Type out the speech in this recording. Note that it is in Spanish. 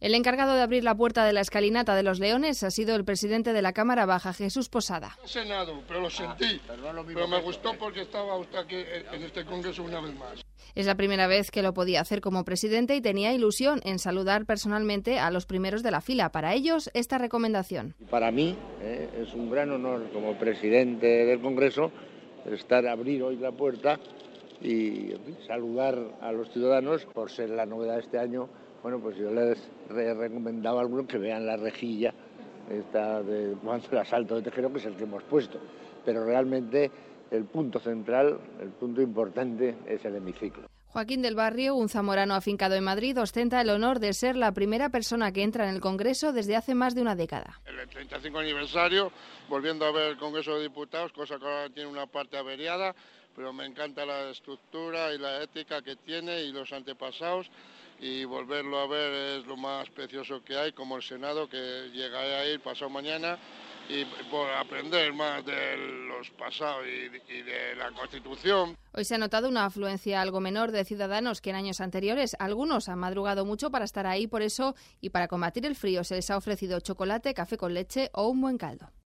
El encargado de abrir la puerta de la escalinata de los Leones ha sido el presidente de la Cámara Baja, Jesús Posada. No he cenado, pero lo sentí, pero me gustó porque estaba usted aquí en este congreso una vez más. Es la primera vez que lo podía hacer como presidente y tenía ilusión en saludar personalmente a los primeros de la fila. Para ellos, esta recomendación. Para mí es un gran honor como presidente del Congreso abrir hoy la puerta y saludar a los ciudadanos por ser la novedad de este año. Bueno, pues yo les he recomendado a algunos que vean la rejilla esta de cuando el asalto de Tejero, que es el que hemos puesto. Pero realmente el punto central, el punto importante es el hemiciclo. Joaquín del Barrio, un zamorano afincado en Madrid, ostenta el honor de ser la primera persona que entra en el Congreso desde hace más de una década. El 35 aniversario, volviendo a ver el Congreso de Diputados, cosa que ahora tiene una parte averiada, pero me encanta la estructura y la ética que tiene y los antepasados, y volverlo a ver es lo más precioso que hay, como el Senado, que llegaré a ir pasado mañana, y por aprender más de los pasados y de la Constitución. Hoy se ha notado una afluencia algo menor de ciudadanos que en años anteriores. Algunos han madrugado mucho para estar ahí, por eso, y para combatir el frío se les ha ofrecido chocolate, café con leche o un buen caldo.